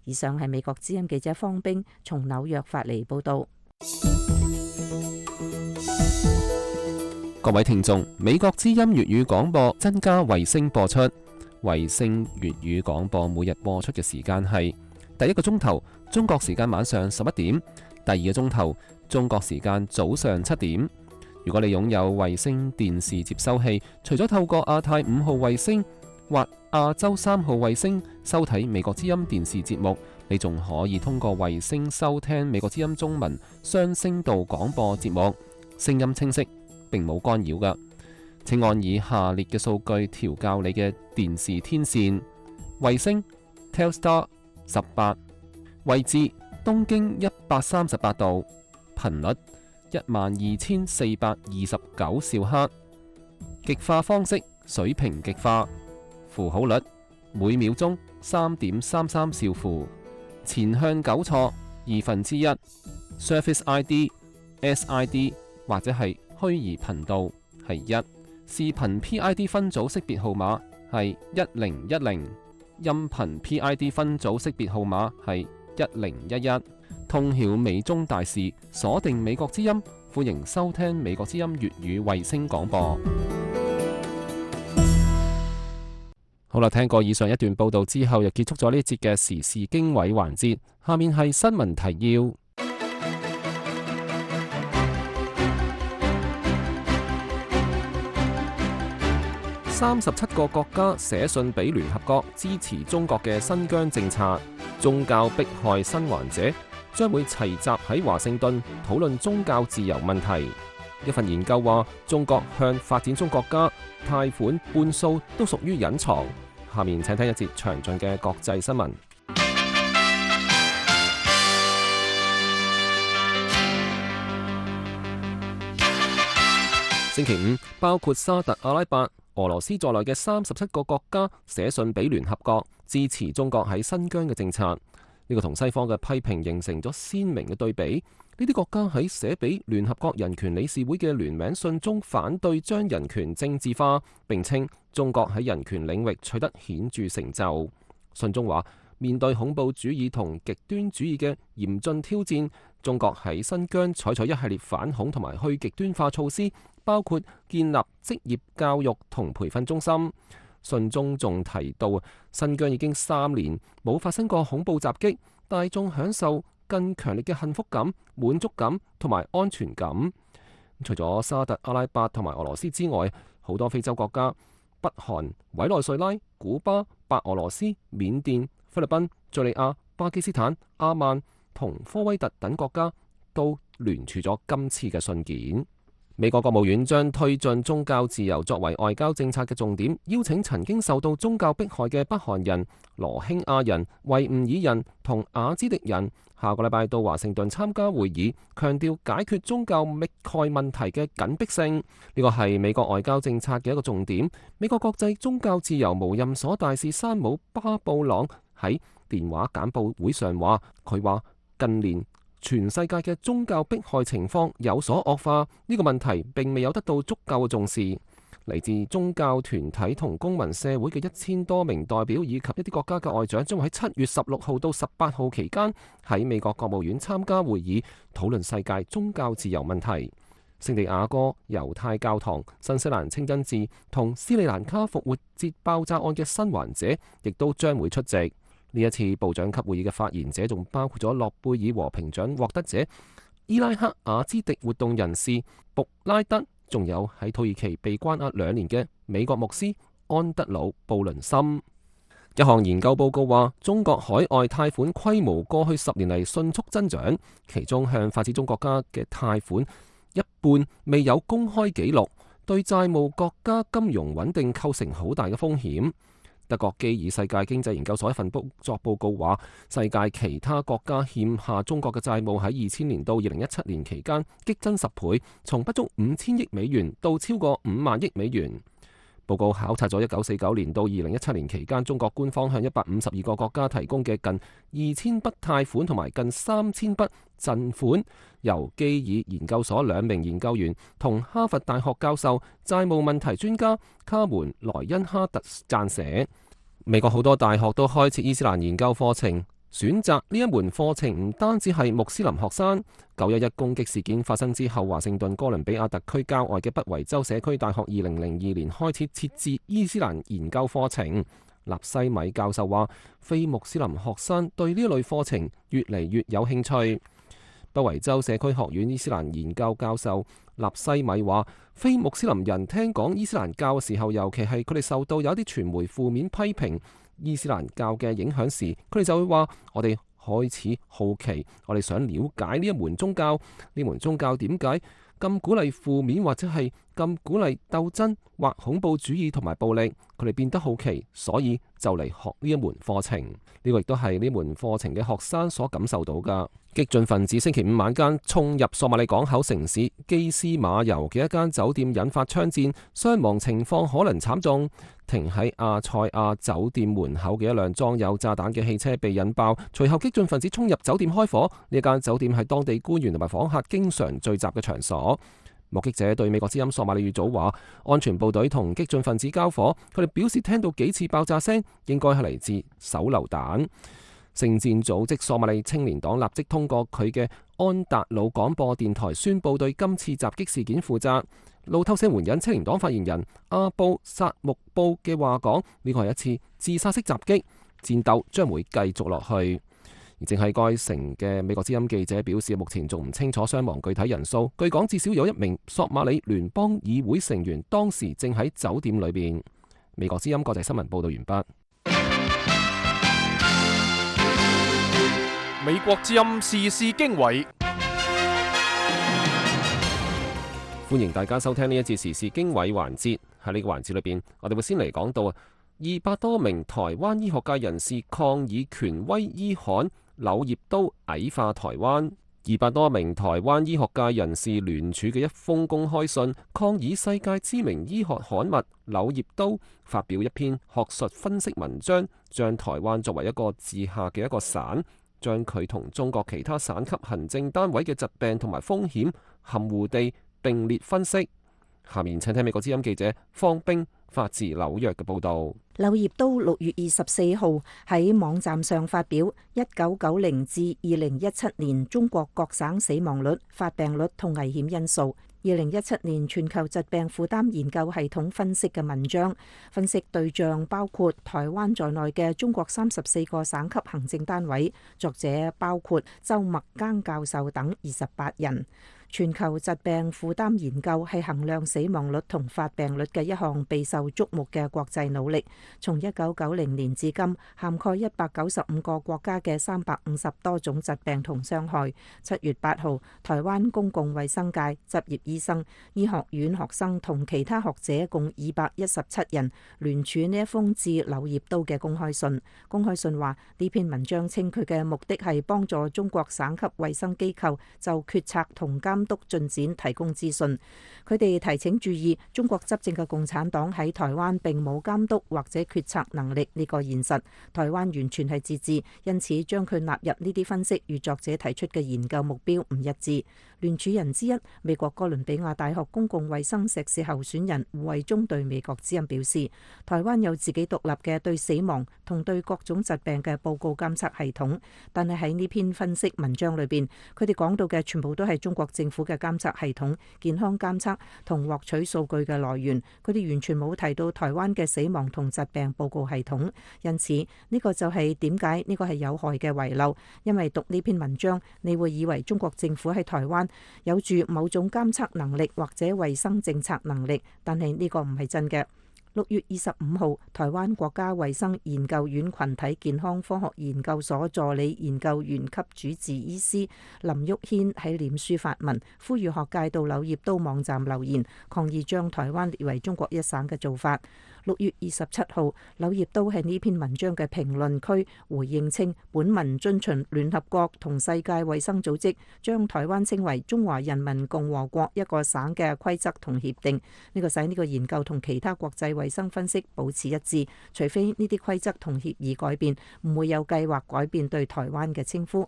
以上係美國之音記者方冰從紐約發嚟報道。 各位聽眾，美國之音粵語廣播增加衛星播出。衛星粵語廣播每日播出嘅時間係第一個鐘頭中國時間晚上十一點，第二個鐘頭中國時間早上七點。如果你擁有衛星電視接收器，除咗透過亞太五號衛星或亞洲三號衛星收睇美國之音電視節目，你仲可以通過衛星收聽美國之音中文雙聲道廣播節目，聲音清晰，並冇干擾㗎。請按以下列嘅數據調校你嘅電視天線：衛星 Telstar 十八，位置東經一百三十八度，頻率一萬二千四百二十九兆赫，極化方式水平極化，符號率每秒鐘三點三三兆符，前向糾錯二分之一 ，Surface I D、S I D 或者係虛擬頻道係一，視頻 P I D 分組識別號碼係一零一零，音頻 P I D 分組識別號碼係一零一一。通曉美中大事，鎖定美國之音，歡迎收聽美國之音粵語衛星廣播。好啦，聽過以上一段報道之後，又結束咗呢一節嘅時事經緯環節。下面係新聞提要。三十七個國家寫信俾聯合國，支持中國嘅新疆政策。宗教迫害新患者將會齊集喺華盛頓討論宗教自由問題。一份研究話，中國向發展中國家貸款半數都屬於隱藏。下面請聽一節詳盡嘅國際新聞。星期五，包括沙特阿拉伯、俄羅斯在內嘅三十七個國家寫信俾聯合國，支持中國喺新疆嘅政策。呢個同西方嘅批評形成咗鮮明嘅對比。呢啲國家喺寫俾聯合國人權理事會嘅聯名信中反對將人權政治化，並稱中國喺人權領域取得顯著成就。信中話，面對恐怖主義同極端主義嘅嚴峻挑戰，中國喺新疆採取一系列反恐同埋去極端化措施，包括建立職業教育同培訓中心。信中仲提到，新疆已經三年冇發生過恐怖襲擊，大眾享受更強烈嘅幸福感、滿足感同埋安全感。除咗沙特阿拉伯同埋俄羅斯之外，好多非洲國家，北韓、委內瑞拉、古巴、白俄羅斯、緬甸、菲律賓、敘利亞、巴基斯坦、阿曼同科威特等國家都聯署咗今次嘅信件。美國國務院將推進宗教自由作為外交政策嘅重點，邀請曾經受到宗教迫害嘅北韓人、羅興亞人、維吾爾人同雅茲迪人下個禮拜到華盛頓參加會議，強調解決宗教迫害問題嘅緊迫性。呢個係美國外交政策嘅一個重點。美國國際宗教自由無任所大使山姆巴布朗喺電話簡報會上話，佢話近年全世界嘅宗教迫害情況有所惡化，呢個問題並未有得到足夠嘅重視。嚟自宗教團體同公民社會嘅一千多名代表以及一啲國家嘅外長，將會喺七月十六號到十八號期間喺美國國務院參加會議，討論世界宗教自由問題。聖地亞哥猶太教堂、新西蘭清真寺同斯里蘭卡復活節爆炸案嘅新患者亦都將會出席。呢一次部長級會議嘅發言者仲包括咗諾貝爾和平獎獲得者伊拉克雅茲迪活動人士布拉德，仲有喺土耳其被關押兩年嘅美國牧師安德魯布倫森。一項研究報告話，中國海外貸款規模過去十年嚟迅速增長，其中向發展中國家嘅貸款一半未有公開記錄，對債務國家金融穩定構成好大嘅風險。德國基爾世界經濟研究所一份工作報告話，世界其他國家欠下中國嘅債務喺二千年到二零一七年期間激增十倍，從不足五千億美元到超過五萬億美元。報告考察咗一九四九年到二零一七年期間中國官方向一百五十二個國家提供嘅近二千筆貸款同埋近三千筆贈款，由基爾研究所兩名研究員同哈佛大學教授、債務問題專家卡門萊恩哈特撰寫。美國好多大學都開設伊斯蘭研究課程， 選擇呢一門課程唔單止係穆斯林學生。九一一攻擊事件發生之後，華盛頓哥倫比亞特區郊外嘅北維州社區大學二零零二年開始設置伊斯蘭研究課程。納西米教授話，非穆斯林學生對呢類課程越嚟越有興趣。北維州社區學院伊斯蘭研究教授納西米話，非穆斯林人聽講伊斯蘭教嘅時候，尤其係佢哋受到有一啲傳媒負面批評伊斯蘭教嘅影響時，佢哋就會話：我哋開始好奇，我哋想了解呢一門宗教，呢門宗教點解咁鼓勵負面，或者係咁鼓勵鬥爭或恐怖主義同埋暴力？佢哋變得好奇，所以就嚟學呢一門課程。呢個亦都係呢門課程嘅學生所感受到㗎。激進分子星期五晚間衝入索馬里港口城市基斯馬尤嘅一間酒店，引發槍戰，傷亡情況可能慘重。停喺阿塞亞酒店門口嘅一輛裝有炸彈嘅汽車被引爆，隨後激進分子衝入酒店開火。呢間酒店係當地官員同埋訪客經常聚集嘅場所。目擊者對美國之音索馬里語組話，安全部隊同激進分子交火，佢哋表示聽到幾次爆炸聲，應該係嚟自手榴彈。聖戰組織索馬里青年黨立即通過佢嘅安達魯廣播電台宣佈對今次襲擊事件負責。路透社援引青年黨發言人阿布薩木布嘅話講，呢個係一次自殺式襲擊，戰鬥將會繼續落去。而正係該城嘅美國之音記者表示，目前仲唔清楚傷亡具體人數，據講至少有一名索馬里聯邦議會成員當時正喺酒店裏邊。美國之音國際新聞報道完畢。 美國之音時事經緯， 歡迎大家收聽呢一節時事經緯環節。喺呢個環節裏邊，我哋會先嚟講到啊，二百多名台灣醫學界人士抗議權威醫刊柳葉刀矮化台灣。二百多名台灣醫學界人士聯署嘅一封公開信，抗議世界知名醫學刊物柳葉刀發表一篇學術分析文章，將台灣作為一個治下嘅一個省，將佢同中國其他省級行政單位嘅疾病同埋風險含糊地並列分析。下面請聽美國之音記者方冰發自紐約嘅報道。 柳葉刀六月二十四號喺網站上發表一九九零至二零一七年中國各省死亡率、發病率同危險因素，二零一七年全球疾病負擔研究系統分析嘅文章，分析對象包括台灣在內嘅中國三十四個省級行政單位，作者包括周麥耕教授等二十八人。全球疾病負擔研究係衡量死亡率同發病率嘅一項備受矚目嘅國際努力，從一九九零年至今，涵蓋一百九十五個國家嘅三百五十多種疾病同傷害。七月八號，台灣公共衛生界執業醫生、醫學院學生同其他學者共二百一十七人聯署呢一封致柳葉刀嘅公開信。公開信話，呢篇文章稱佢嘅目的係幫助中國省級衛生機構就決策同監監督進展提供資訊。佢哋提請注意，中國執政嘅共產黨喺台灣並冇監督或者決策能力呢個現實。台灣完全係自治，因此將佢納入呢啲分析與作者提出嘅研究目標唔一致。聯署人之一，美國哥倫比亞大學公共衛生碩士候選人胡慧中對美國之音表示，台灣有自己獨立嘅對死亡同對各種疾病嘅報告監測系統，但係喺呢篇分析文章裏邊，佢哋講到嘅全部都係中國政府嘅監測系統、健康監測同獲取數據嘅來源，佢哋完全冇提到台灣嘅死亡同疾病報告系統。因此呢個就係點解呢個係有害嘅遺漏，因為讀呢篇文章，你會以為中國政府喺台灣有住某種監測能力或者衛生政策能力，但係呢個唔係真嘅。六月二十五號，台灣國家衛生研究院群體健康科學研究所助理研究員級主治醫師林旭軒喺臉書發文，呼籲學界到柳葉刀網站留言，抗議將台灣列為中國一省嘅做法。六月二十七號，柳葉刀喺呢篇文章嘅評論區回應稱，本文遵循聯合國同世界衛生組織將台灣稱為中華人民共和國一個省嘅規則同協定，呢個使呢個研究同其他國際衛生分析保持一致，除非呢啲規則同協議改變，唔會有計劃改變對台灣嘅稱呼。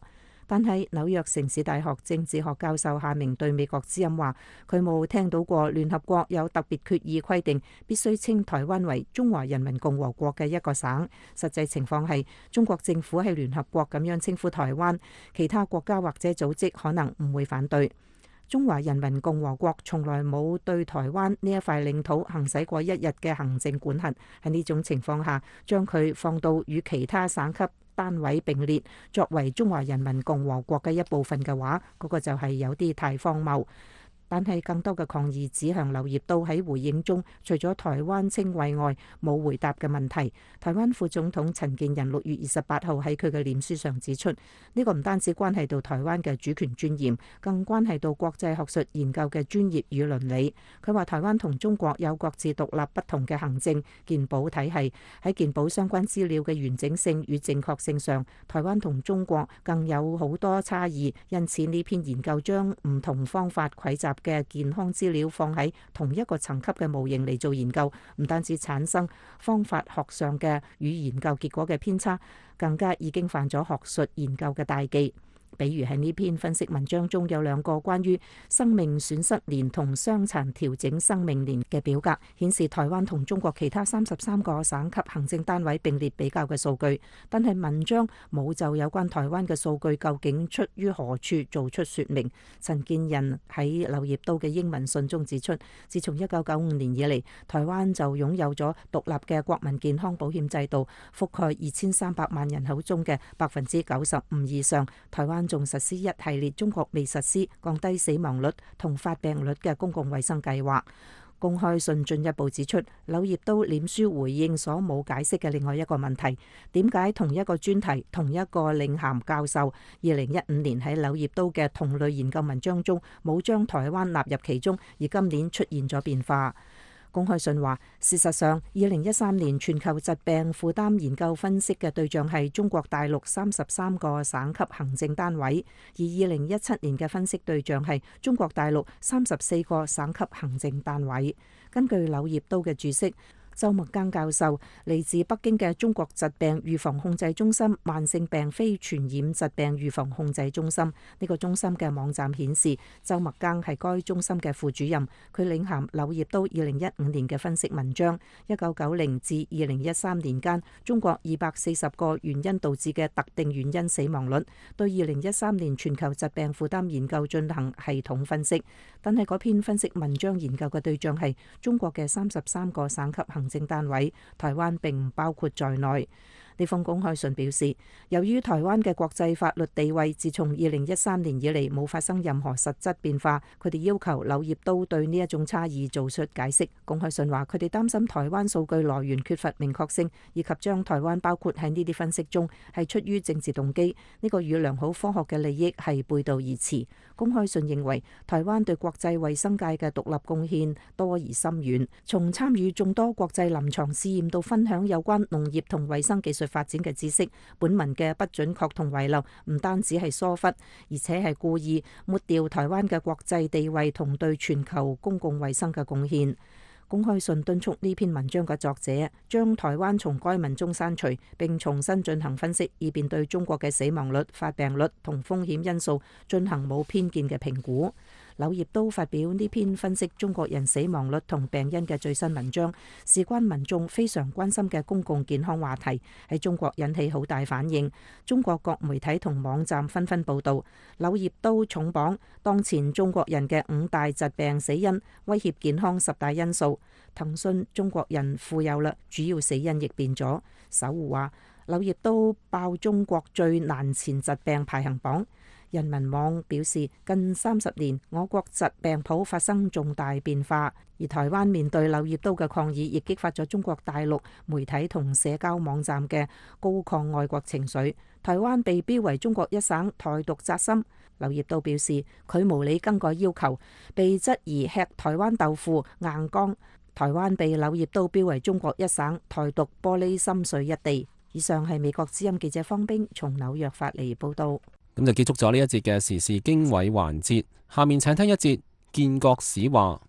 但係紐約城市大學政治學教授夏明對美國之音話，佢冇聽到過聯合國有特別決議規定必須稱台灣為中華人民共和國嘅一個省。實際情況係中國政府喺聯合國咁樣稱呼台灣，其他國家或者組織可能唔會反對。中華人民共和國從來冇對台灣呢一塊領土行使過一日嘅行政管轄。喺呢種情況下，將佢放到與其他省級單位並列，作為中華人民共和國嘅一部分嘅話，嗰個就係有啲太荒謬。但係更多嘅抗議指向劉業都喺回應中，除咗台灣稱謂外，冇回答嘅問題。台灣副總統陳建仁六月二十八號喺佢嘅臉書上指出，呢個唔單止關係到台灣嘅主權尊嚴，更關係到國際學術研究嘅專業與倫理。佢話台灣同中國有各自獨立不同嘅行政健保體系，喺健保相關資料嘅完整性與正確性上，台灣同中國更有好多差異。因此呢篇研究將唔同方法匯集嘅健康資料放喺同一個層級嘅模型嚟做研究，唔單止產生方法學上嘅與研究結果嘅偏差，更加已經犯咗學術研究嘅大忌。比如喺呢篇分析文章中有兩個關於生命損失年同傷殘調整生命年嘅表格，顯示台灣同中國其他三十三個省級行政單位並列比較嘅數據，但係文章冇就有關台灣嘅數據究竟出於何處做出說明。陳建仁喺劉業都嘅英文信中指出，自從一九九五年以嚟，台灣就擁有咗獨立嘅國民健康保險制度，覆蓋二千三百萬人口中嘅百分之九十五以上。台灣仲實施一系列中國未實施降低死亡率同發病率嘅公共衛生計劃。公開信進一步指出，劉業都臉書回應所冇解釋嘅另外一個問題：點解同一個專題、同一個領銜教授，二零一五年喺劉業都嘅同類研究文章中冇將台灣納入其中，而今年出現咗變化？公開信話，事實上，二零一三年全球疾病負擔研究分析嘅對象係中國大陸三十三個省級行政單位，而二零一七年嘅分析對象係中國大陸三十四個省級行政單位。根據劉業都嘅注釋，周麥庚教授嚟自北京嘅中國疾病預防控制中心慢性病非傳染疾病預防控制中心。呢個中心嘅網站顯示，周麥庚係該中心嘅副主任，佢領銜劉業都二零一五年嘅分析文章。一九九零至二零一三年間，中國二百四十個原因導致嘅特定原因死亡率，對二零一三年全球疾病負擔研究進行系統分析。但係嗰篇分析文章研究嘅對象係中國嘅三十三個省級行政單位，台灣並唔包括在內。呢封公開信表示，由於台灣嘅國際法律地位自從二零一三年以嚟冇發生任何實質變化，佢哋要求劉業都對呢一種差異做出解釋。公開信話，佢哋擔心台灣數據來源缺乏明確性，以及將台灣包括喺呢啲分析中係出於政治動機，呢個與良好科學嘅利益係背道而馳。公開信認為，台灣對國際衛生界嘅獨立貢獻多而深遠，從參與眾多國際臨床試驗到分享有關農業同衛生技術發展嘅知識。本文嘅不準確同遺漏唔單止係疏忽，而且係故意抹掉台灣嘅國際地位同對全球公共衛生嘅貢獻。公開信敦促呢篇文章嘅作者將台灣從該文中刪除，並重新進行分析，以便對中國嘅死亡率、發病率同風險因素進行冇偏見嘅評估。劉業都發表呢篇分析中國人死亡率同病因嘅最新文章，事關民眾非常關心嘅公共健康話題，喺中國引起好大反應。中國各媒體同網站紛紛報道，劉業都重磅當前中國人嘅五大疾病死因，威脅健康十大因素。騰訊中國人富有啦，主要死因亦變咗。搜狐話劉業都爆中國最難纏疾病排行榜。人民網表示，近三十年我國疾病譜發生重大變化，而台灣面對劉業都嘅抗議，亦激發咗中國大陸媒體同社交網站嘅高亢愛國情緒。台灣被標為中國一省，台獨扎心。劉業都表示，佢無理更改要求，被質疑吃台灣豆腐硬剛。台灣被劉業都標為中國一省，台獨玻璃心碎一地。以上係美國之音記者方冰從紐約發嚟報道。 咁就結束咗呢一節嘅時事經緯環節，下面請聽一節建國史話。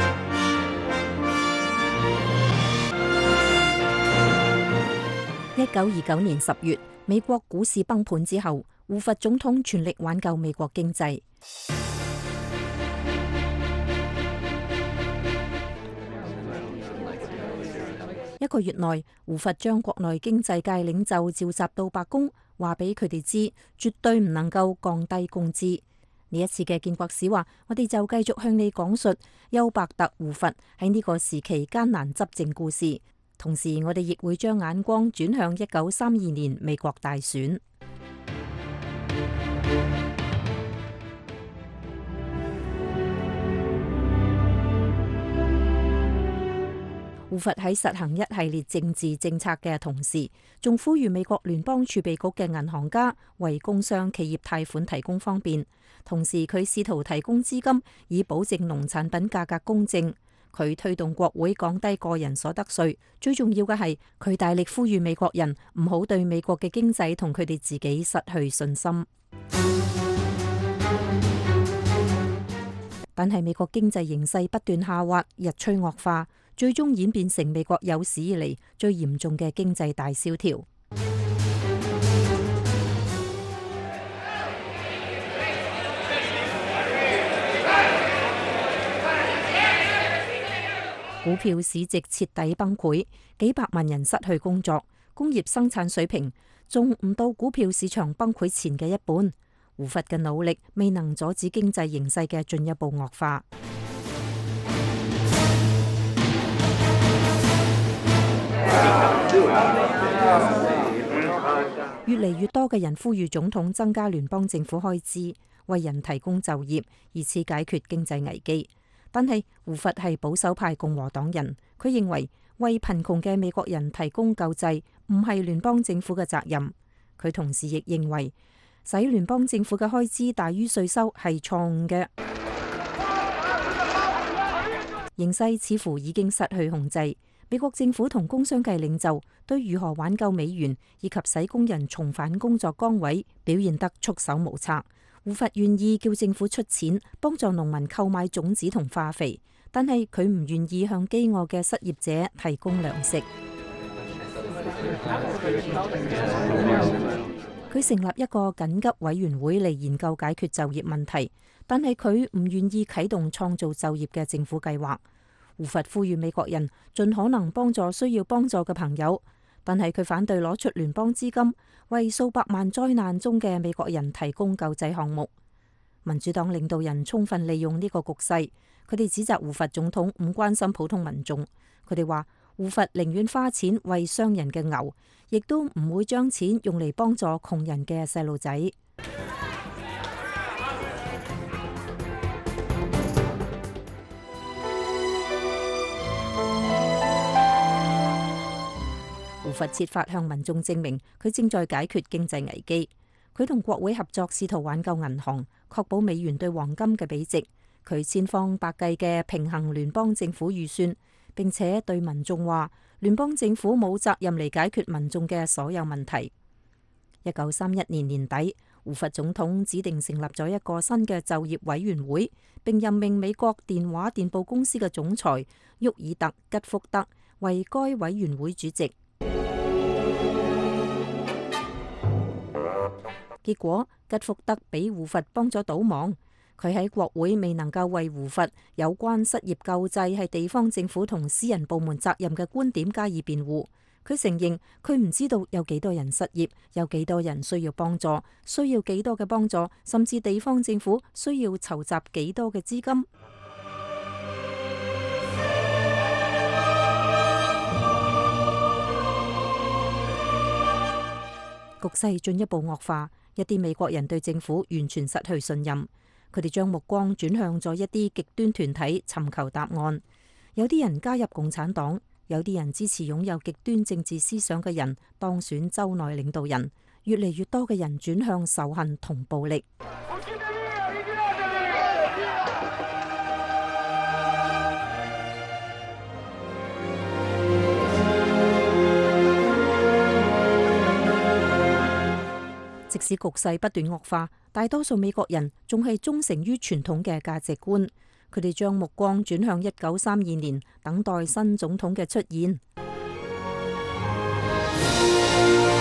一九二九年十月，美國股市崩盤之後，胡佛總統全力挽救美國經濟。一個月內，胡佛將國內經濟界領袖召集到白宮，話俾佢哋知，絕對唔能夠降低工資。呢一次嘅建國史話，我哋就繼續向你講述休伯特·胡佛喺呢個時期艱難執政故事。同時，我哋亦會將眼光轉向一九三二年美國大選。胡佛喺實行一系列政治政策嘅同時，仲呼籲美國聯邦儲備局嘅銀行家為工商企業貸款提供方便。同時，佢試圖提供資金，以保證農產品價格公正。佢推動國會降低個人所得稅。最重要嘅係，佢大力呼籲美國人唔好對美國嘅經濟同佢哋自己失去信心。但係美國經濟形勢不斷下滑，日趨惡化，最終演變成美國有史以嚟最嚴重嘅經濟大蕭條。股票市值徹底崩潰，幾百萬人失去工作，工業生產水平仲唔到股票市場崩潰前嘅一半。胡佛嘅努力未能阻止經濟形勢嘅進一步惡化。越嚟越多嘅人呼籲總統增加聯邦政府開支，為人提供就業，以此解決經濟危機。但係胡佛係保守派共和黨人，佢認為為貧窮嘅美國人提供救濟唔係聯邦政府嘅責任。佢同時亦認為使聯邦政府嘅開支大於稅收係錯誤嘅。形勢似乎已經失去控制，美國政府同工商界領袖對如何挽救美元以及使工人重返工作崗位表現得束手無策。胡佛願意叫政府出錢幫助農民購買種子同化肥，但係佢唔願意向飢餓嘅失業者提供糧食。佢成立一個緊急委員會嚟研究解決就業問題，但係佢唔願意啟動創造就業嘅政府計劃。胡佛呼籲美國人盡可能幫助需要幫助嘅朋友，但係佢反對攞出聯邦資金為數百萬災難中嘅美國人提供救濟項目。民主黨領導人充分利用呢個局勢，佢哋指責胡佛總統唔關心普通民眾。佢哋話胡佛寧願花錢餵商人嘅牛，亦都唔會將錢用嚟幫助窮人嘅細路仔。胡佛設法向民眾證明佢正在解決經濟危機。佢同國會合作，試圖挽救銀行，確保美元對黃金嘅比值。佢千方百計嘅平衡聯邦政府預算，並且對民眾話聯邦政府冇責任嚟解決民眾嘅所有問題。一九三一年年底，胡佛總統指定成立咗一個新嘅就業委員會，並任命美國電話電報公司嘅總裁沃爾特·吉福德為該委員會主席。結果吉福德俾胡佛幫咗倒忙，佢喺國會未能夠為胡佛有關失業救濟係地方政府同私人部門責任嘅觀點加以辯護。佢承認佢唔知道有幾多人失業，有幾多人需要幫助，需要幾多嘅幫助，甚至地方政府需要籌集幾多嘅資金。局勢進一步惡化，一啲美國人對政府完全失去信任，佢哋將目光轉向咗一啲極端團體尋求答案。有啲人加入共產黨，有啲人支持擁有極端政治思想嘅人當選州內領導人，越嚟越多嘅人轉向仇恨同暴力。即使局勢不斷惡化，大多數美國人仲係忠誠於傳統嘅價值觀。佢哋將目光轉向一九三二年，等待新總統嘅出現。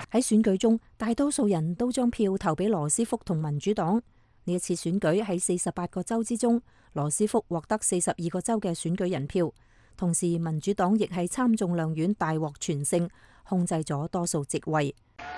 喺選舉中，大多數人都將票投俾羅斯福同民主黨。呢一次選舉喺四十八個州之中，羅斯福獲得四十二個州嘅選舉人票，同時民主黨亦喺參眾兩院大獲全勝，控制咗多數席位。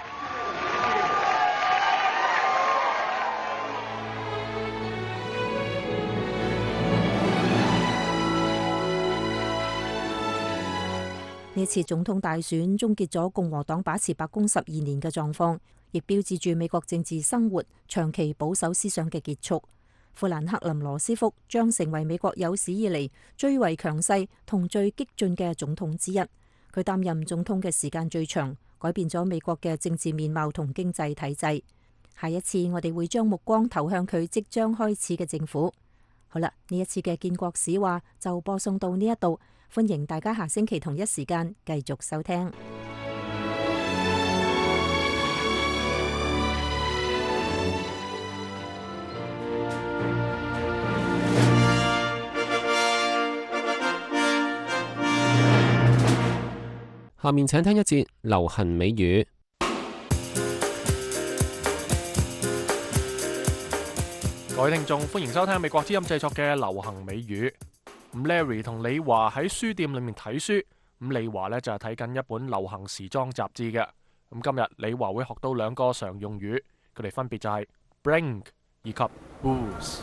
呢次總統大選終結咗共和黨把持白宮十二年嘅狀況，亦標誌住美國政治生活長期保守思想嘅結束。富蘭克林羅斯福將成為美國有史以嚟最為強勢同最激進嘅總統之一。佢擔任總統嘅時間最長，改變咗美國嘅政治面貌同經濟體制。下一次我哋會將目光投向佢即將開始嘅政府。好啦，呢一次嘅建國史話就播送到呢一度。歡迎大家下星期同一時間繼續收聽。 下面請聽一節流行美語。 各位聽眾，歡迎收聽美國之音製作嘅流行美語。咁 Larry 同李華喺書店裏面睇書，咁李華呢就係睇緊一本流行時裝雜誌嘅。咁今日李華會學到兩個常用語，佢哋分別就係 bling 以及 booze。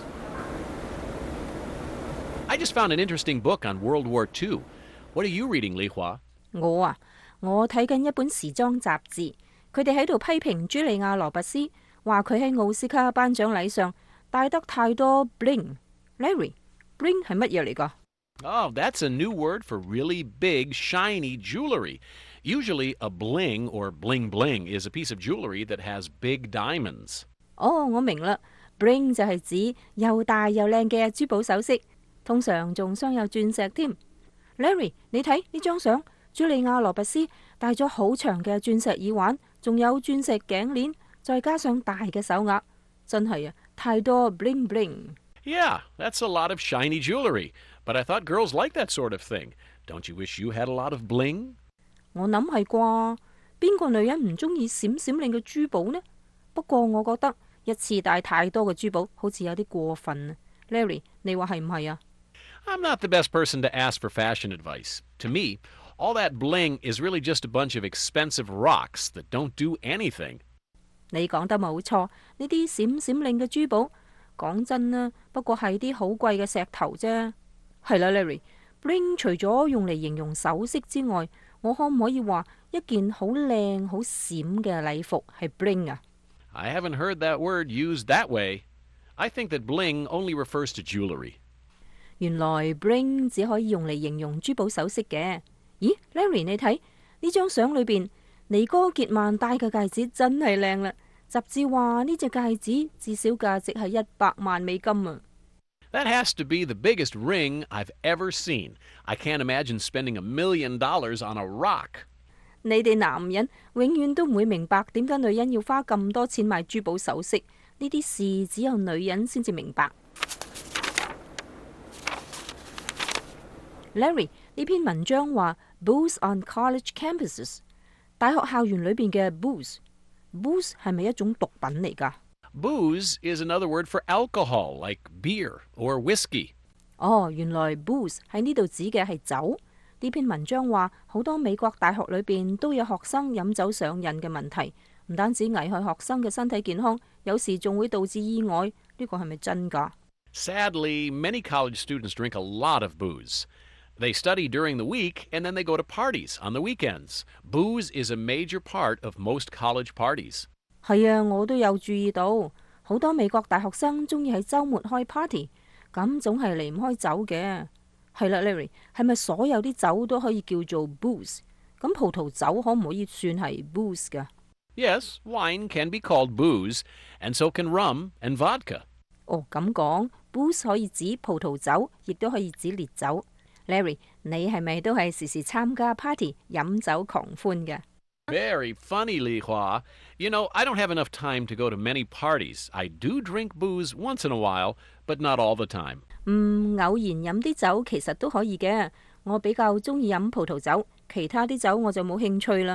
I just found an interesting book on World War Two. What are you reading, Li Hua? 我啊，我睇緊一本時裝雜誌，佢哋喺度批評茱莉亞羅拔斯，話佢喺奧斯卡頒獎禮上帶得太多 bling。Larry，bling 係乜嘢嚟㗎？ Oh, that's a new word for really big, shiny jewelry. Usually a bling or bling bling is a piece of jewelry that has big diamonds. 哦，我明啦 ，bling 就係指又大又靚嘅珠寶首飾，通常仲鑲有鑽石添。Larry，你睇呢張相，茱莉亞羅拔斯戴咗好長嘅鑽石耳環，仲有鑽石頸鏈，再加上大嘅手鐲，真係啊，太多 bling bling。Yeah, that's a lot of shiny jewelry. But I thought girls like that sort of thing. Don't you wish you had a lot of bling? 我諗係啩，邊個女人唔中意閃閃亮嘅珠寶呢？不過我覺得一次戴太多嘅珠寶好似有啲過分啊。Larry，你話係唔係啊？ I'm not the best person to ask for fashion advice. To me, all that bling is really just a bunch of expensive rocks that don't do anything. 你講得冇錯，呢啲閃閃亮嘅珠寶，講真啦，不過係啲好貴嘅石頭啫。係啦 ，Larry，bling 除咗用嚟形容首飾之外，我可唔可以話一件好靚好閃嘅禮服係 bling 啊？ I haven't heard that word used that way. I think that bling only refers to jewelry. 原來 bling 只可以用嚟形容珠寶首飾嘅。咦 ，Larry， 你睇呢張相裏邊，尼哥傑曼戴嘅戒指真係靚啦。雜誌話呢隻戒指至少價值係一百萬美金啊！ That has to be the biggest ring I've ever seen. I can't imagine spending a million dollars on a rock. 你哋男人永遠都唔會明白點解女人要花咁多錢買珠寶首飾，呢啲事只有女人先至明白。Larry， 呢篇文章話 Booze on college campuses， 大學校園裏邊嘅 booze，booze 係咪一種毒品嚟㗎？ Booze is another word for alcohol, like beer or whiskey. 哦，原來 booze 喺呢度指嘅係酒。呢篇文章話好多美國大學裏邊都有學生飲酒上癮嘅問題，唔單止危害學生嘅身體健康，有時仲會導致意外。呢個係咪真㗎？ Sadly, many college students drink a lot of booze. They study during the week and then they go to parties on the weekends. Booze is a major part of most college parties. 係啊，我都有注意到，好多美國大學生中意喺週末開 party， 咁總係離唔開酒嘅。係啦 ，Larry， 係咪所有啲酒都可以叫做 booze？ 咁葡萄酒可唔可以算係 booze 㗎？ Yes, wine can be called booze, and so can rum and vodka. 哦，咁講 booze 可以指葡萄酒，亦都可以指烈酒。Larry， 你係咪都係時時參加 party 飲酒狂歡嘅？ Very funny, Li Hua. You know, I don't have enough time to go to many parties. I do drink booze once in a while, but not all the time. 嗯，偶然飲啲酒其實都可以嘅。我比較中意飲葡萄酒，其他啲酒我就冇興趣啦。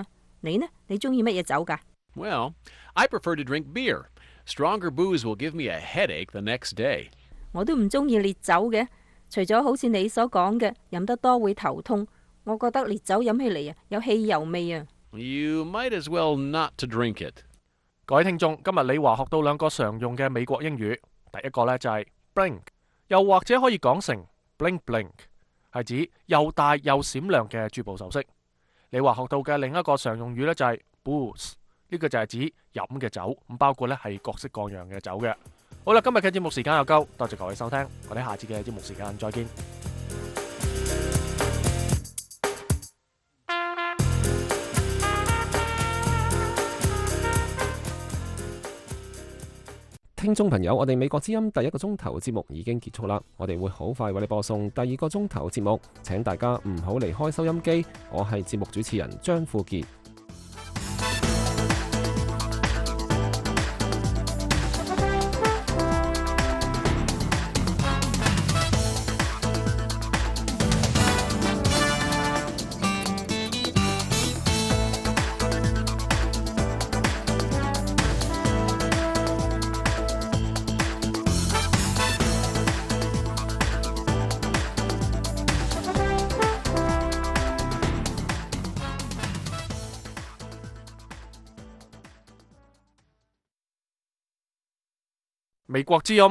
你呢？你中意乜嘢酒㗎？ Well, I prefer to drink beer. Stronger booze will give me a headache the next day. 我都唔中意烈酒嘅，除咗好似你所講嘅飲得多會頭痛，我覺得烈酒飲起嚟啊有汽油味啊。 You might as well not to drink it. 各位聽眾，今日李華學到兩個常用嘅美國英語，第一個呢就係 blink， 又或者可以講成 blink blink， 係指又大又閃亮嘅珠寶首飾。李華學到嘅另一個常用語呢就係 booze， 呢個就係指飲嘅酒，咁包括呢係各式各樣嘅酒嘅。好啦，今日嘅節目時間又夠，多謝各位收聽，我哋下次嘅節目時間再見。 聽眾朋友，我哋美國之音第一個鐘頭節目已經結束啦，我哋會好快為你播送第二個鐘頭節目，請大家唔好離開收音機。我係節目主持人張富傑。 美國之音